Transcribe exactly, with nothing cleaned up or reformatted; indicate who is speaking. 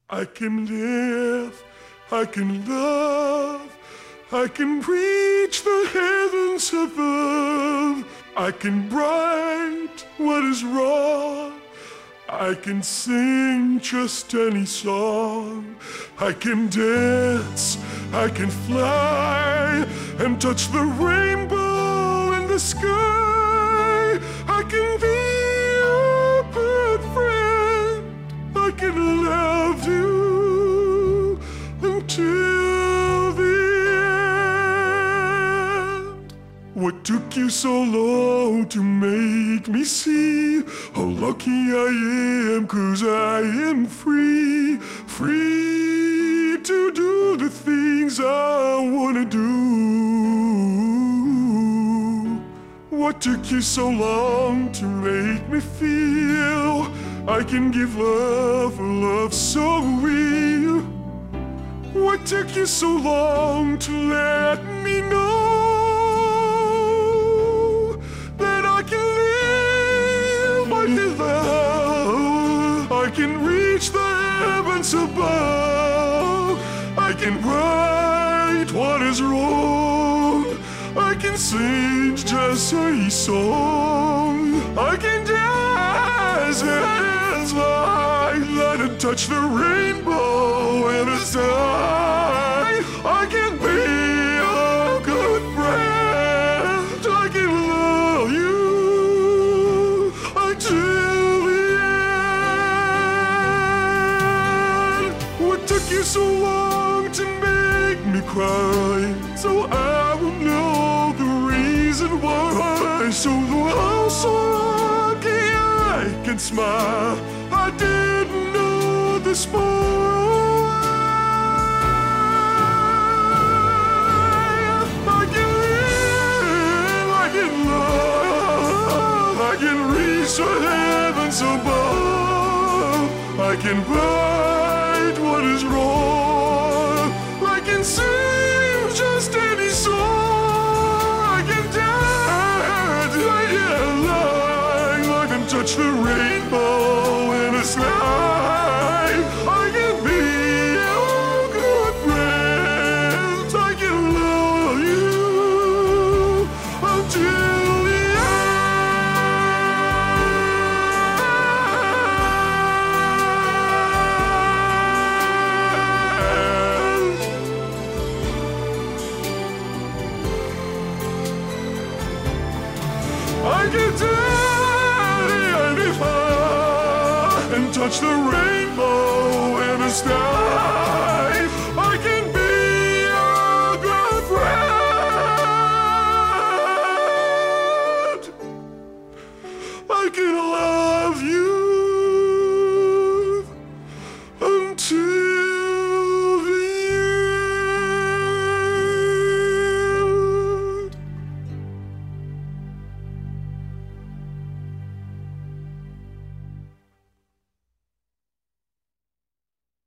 Speaker 1: I can live, I can love, I can reach the heavens above. I can right what is wrong. I can sing just any song. I can dance, I can fly and touch the rainbow in the sky. I can be a good friend. I can love you until the end. What took you so long to make me see how lucky I am? 'Cause I am free, free to do the things I wanna do. What took you so long to make me feel I can give love, love so real? What took you so long to let me know that I can live, I can love, I can reach the heavens above. I can right what is wrong. I can sing just a song. I can dance and fly and touch the rainbow in the sky. I can be a good friend. I can love you until the end. What took you so long to make me cry? So I will know the reason why. So I'm so lucky I can smile. I didn't know this more. I can live, I can love, I can reach the heavens above. I can right what is wrong. I can sing just any song. I can dance, I can lie, I can touch the rainbow in the sky.